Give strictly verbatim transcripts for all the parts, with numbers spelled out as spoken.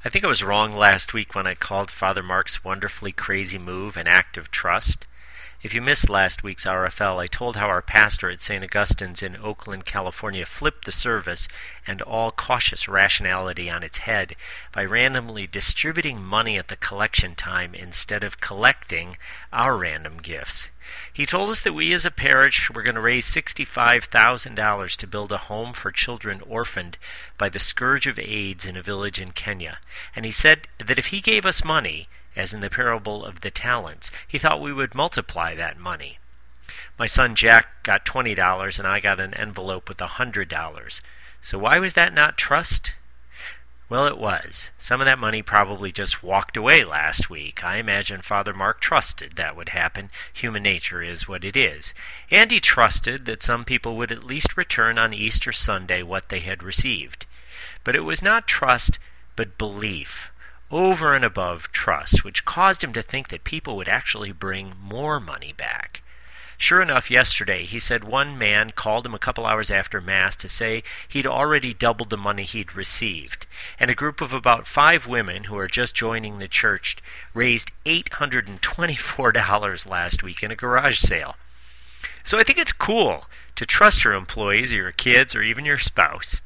I think I was wrong last week when I called Father Mark's wonderfully crazy move an act of trust. If you missed last week's R F L, I told how our pastor at Saint Augustine's in Oakland, California flipped the service and all cautious rationality on its head by randomly distributing money at the collection time instead of collecting our random gifts. He told us that we as a parish were going to raise sixty-five thousand dollars to build a home for children orphaned by the scourge of AIDS in a village in Kenya. And he said that if he gave us money, as in the parable of the talents, he thought we would multiply that money. My son Jack got twenty dollars and I got an envelope with one hundred dollars. So why was that not trust? Well, it was. Some of that money probably just walked away last week. I imagine Father Mark trusted that would happen. Human nature is what it is. And he trusted that some people would at least return on Easter Sunday what they had received. But it was not trust, but belief, over and above trust, which caused him to think that people would actually bring more money back. Sure enough, yesterday he said one man called him a couple hours after Mass to say he'd already doubled the money he'd received, and a group of about five women who are just joining the church raised eight hundred twenty-four dollars last week in a garage sale. So I think it's cool to trust your employees or your kids or even your spouse,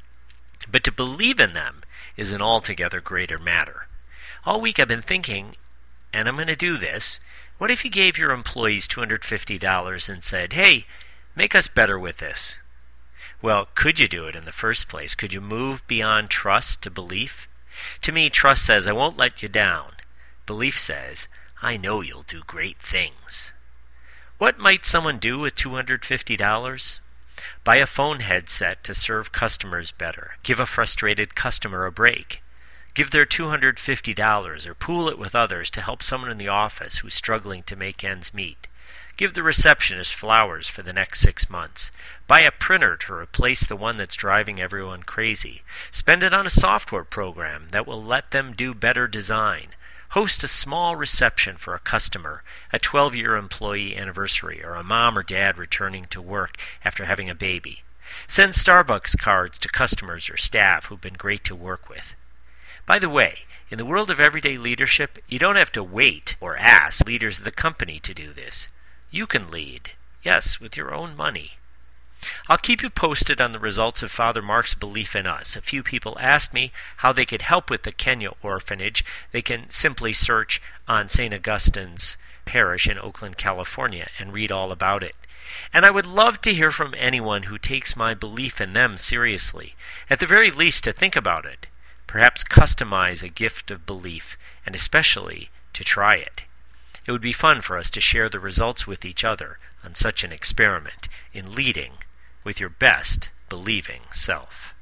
but to believe in them is an altogether greater matter. All week I've been thinking, and I'm going to do this, what if you gave your employees two hundred fifty dollars and said, hey, make us better with this? Well, could you do it in the first place? Could you move beyond trust to belief? To me, trust says, I won't let you down. Belief says, I know you'll do great things. What might someone do with two hundred fifty dollars? Buy a phone headset to serve customers better. Give a frustrated customer a break. Give their two hundred fifty dollars or pool it with others to help someone in the office who's struggling to make ends meet. Give the receptionist flowers for the next six months. Buy a printer to replace the one that's driving everyone crazy. Spend it on a software program that will let them do better design. Host a small reception for a customer, a twelve-year employee anniversary, or a mom or dad returning to work after having a baby. Send Starbucks cards to customers or staff who've been great to work with. By the way, in the world of everyday leadership, you don't have to wait or ask leaders of the company to do this. You can lead, yes, with your own money. I'll keep you posted on the results of Father Mark's belief in us. A few people asked me how they could help with the Kenya orphanage. They can simply search on Saint Augustine's Parish in Oakland, California, and read all about it. And I would love to hear from anyone who takes my belief in them seriously, at the very least to think about it. Perhaps customize a gift of belief, and especially to try it. It would be fun for us to share the results with each other on such an experiment in leading with your best believing self.